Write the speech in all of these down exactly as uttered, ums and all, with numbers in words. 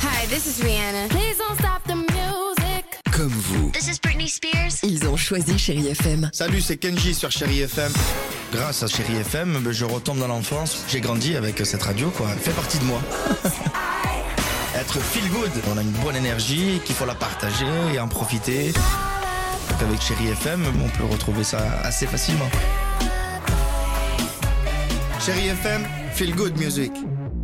Hi, this is Rihanna. Please don't stop the music. Comme vous. This is Britney Spears. Ils ont choisi Chérie F M. Salut, c'est Kenji sur Chérie F M. Grâce à Chérie F M, je retombe dans l'enfance. J'ai grandi avec cette radio, quoi. Elle fait partie de moi. Être feel good. On a une bonne énergie, qu'il faut la partager et en profiter. Donc avec Chérie F M, on peut retrouver ça assez facilement. Chérie F M, feel good music.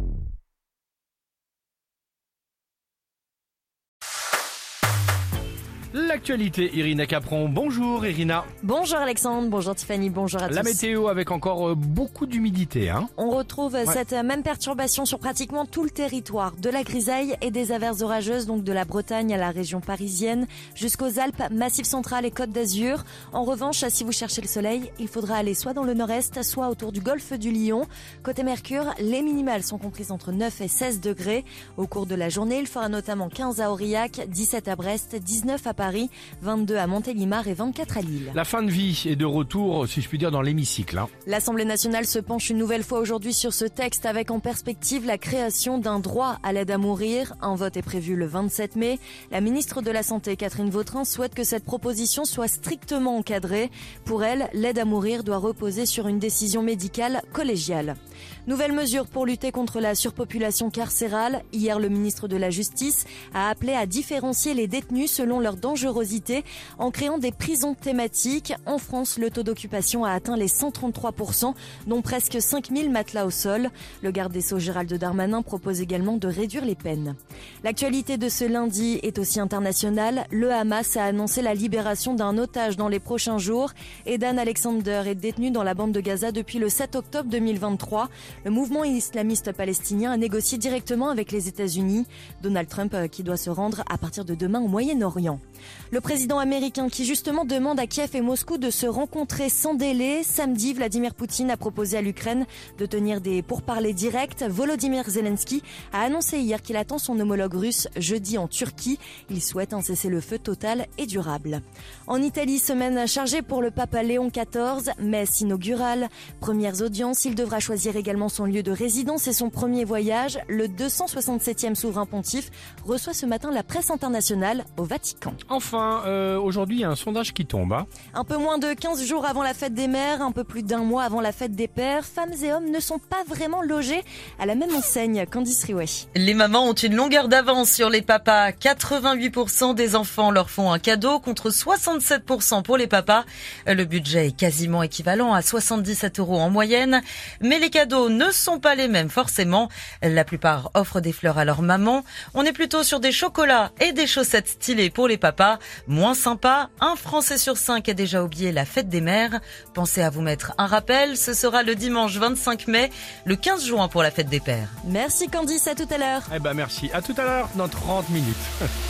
L'actualité, Irina Capron. Bonjour Irina. Bonjour Alexandre, bonjour Tiffany, bonjour à tous. La météo avec encore beaucoup d'humidité. Hein. On retrouve ouais. cette même perturbation sur pratiquement tout le territoire. De la grisaille et des averses orageuses, donc de la Bretagne à la région parisienne, jusqu'aux Alpes, Massif central et Côte d'Azur. En revanche, si vous cherchez le soleil, il faudra aller soit dans le nord-est, soit autour du golfe du Lion. Côté Mercure, les minimales sont comprises entre neuf et seize degrés. Au cours de la journée, il fera notamment quinze à Aurillac, dix-sept à Brest, dix-neuf à Paris, vingt-deux à Montélimar et vingt-quatre à Lille. La fin de vie est de retour, si je puis dire, dans l'hémicycle. Hein. L'Assemblée nationale se penche une nouvelle fois aujourd'hui sur ce texte avec en perspective la création d'un droit à l'aide à mourir. Un vote est prévu le vingt-sept mai. La ministre de la Santé, Catherine Vautrin, souhaite que cette proposition soit strictement encadrée. Pour elle, l'aide à mourir doit reposer sur une décision médicale collégiale. Nouvelle mesure pour lutter contre la surpopulation carcérale. Hier, le ministre de la Justice a appelé à différencier les détenus selon leur dangerosité en créant des prisons thématiques. En France, le taux d'occupation a atteint les cent trente-trois pour cent, dont presque cinq mille matelas au sol. Le garde des Sceaux Gérald Darmanin propose également de réduire les peines. L'actualité de ce lundi est aussi internationale. Le Hamas a annoncé la libération d'un otage dans les prochains jours. Edan Alexander est détenu dans la bande de Gaza depuis le sept octobre deux mille vingt-trois. Le mouvement islamiste palestinien a négocié directement avec les États-Unis. Donald Trump qui doit se rendre à partir de demain au Moyen-Orient. Le président américain qui justement demande à Kiev et Moscou de se rencontrer sans délai. Samedi, Vladimir Poutine a proposé à l'Ukraine de tenir des pourparlers directs. Volodymyr Zelensky a annoncé hier qu'il attend son homologue russe jeudi en Turquie. Il souhaite un cessez-le-feu total et durable. En Italie, semaine chargée pour le pape Léon quatorze, messe inaugurale, premières audiences. Il devra choisir également son lieu de résidence et son premier voyage. Le deux cent soixante-septième souverain pontife reçoit ce matin la presse internationale au Vatican. Enfin, euh, aujourd'hui, il y a un sondage qui tombe. Hein. Un peu moins de quinze jours avant la fête des mères, un peu plus d'un mois avant la fête des pères, femmes et hommes ne sont pas vraiment logés à la même enseigne. Candice Riouet. Les mamans ont une longueur d'avance sur les papas. quatre-vingt-huit pour cent des enfants leur font un cadeau contre soixante-sept pour cent pour les papas. Le budget est quasiment équivalent à soixante-dix-sept euros en moyenne. Mais les cadeaux ne sont pas les mêmes forcément. La plupart offrent des fleurs à leur maman. On est plutôt sur des chocolats et des chaussettes stylées pour les papas. Moins sympa, un Français sur cinq a déjà oublié la fête des mères. Pensez à vous mettre un rappel, ce sera le dimanche vingt-cinq mai, le quinze juin pour la fête des pères. Merci Candice, à tout à l'heure. Eh ben merci, à tout à l'heure dans trente minutes.